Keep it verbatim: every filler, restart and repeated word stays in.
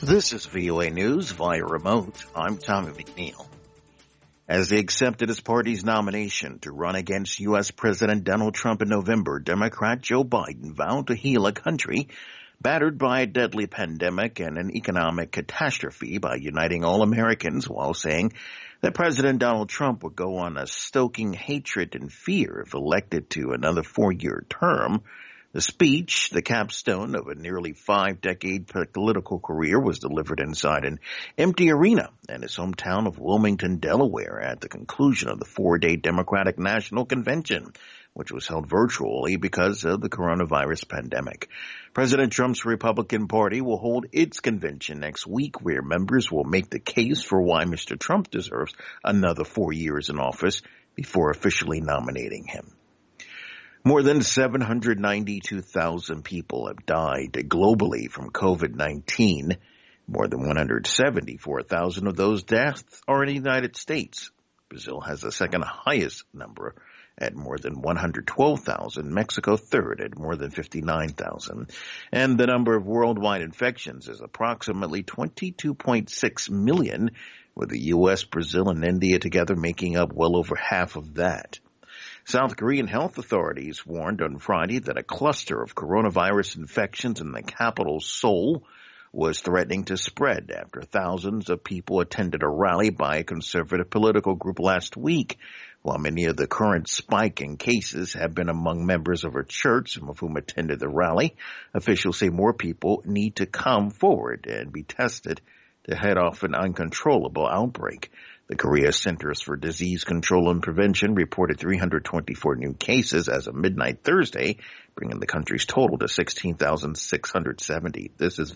This is V O A News via remote. I'm Tommy McNeil. As they accepted his party's nomination to run against U S. President Donald Trump in November, Democrat Joe Biden vowed to heal a country battered by a deadly pandemic and an economic catastrophe by uniting all Americans while saying that President Donald Trump would go on a stoking hatred and fear if elected to another four-year term. The speech, the capstone of a nearly five-decade political career, was delivered inside an empty arena in his hometown of Wilmington, Delaware, at the conclusion of the four-day Democratic National Convention, which was held virtually because of the coronavirus pandemic. President Trump's Republican Party will hold its convention next week, where members will make the case for why Mister Trump deserves another four years in office before officially nominating him. More than seven hundred ninety-two thousand people have died globally from COVID nineteen. More than one hundred seventy-four thousand of those deaths are in the United States. Brazil has the second highest number at more than one hundred twelve thousand, Mexico third at more than fifty-nine thousand. And the number of worldwide infections is approximately twenty-two point six million, with the U S, Brazil, and India together making up well over half of that. South Korean health authorities warned on Friday that a cluster of coronavirus infections in the capital, Seoul, was threatening to spread after thousands of people attended a rally by a conservative political group last week. While many of the current spike in cases have been among members of a church, some of whom attended the rally, officials say more people need to come forward and be tested to head off an uncontrollable outbreak. The Korea Centers for Disease Control and Prevention reported three hundred twenty-four new cases as of midnight Thursday, bringing the country's total to sixteen thousand six hundred seventy. This is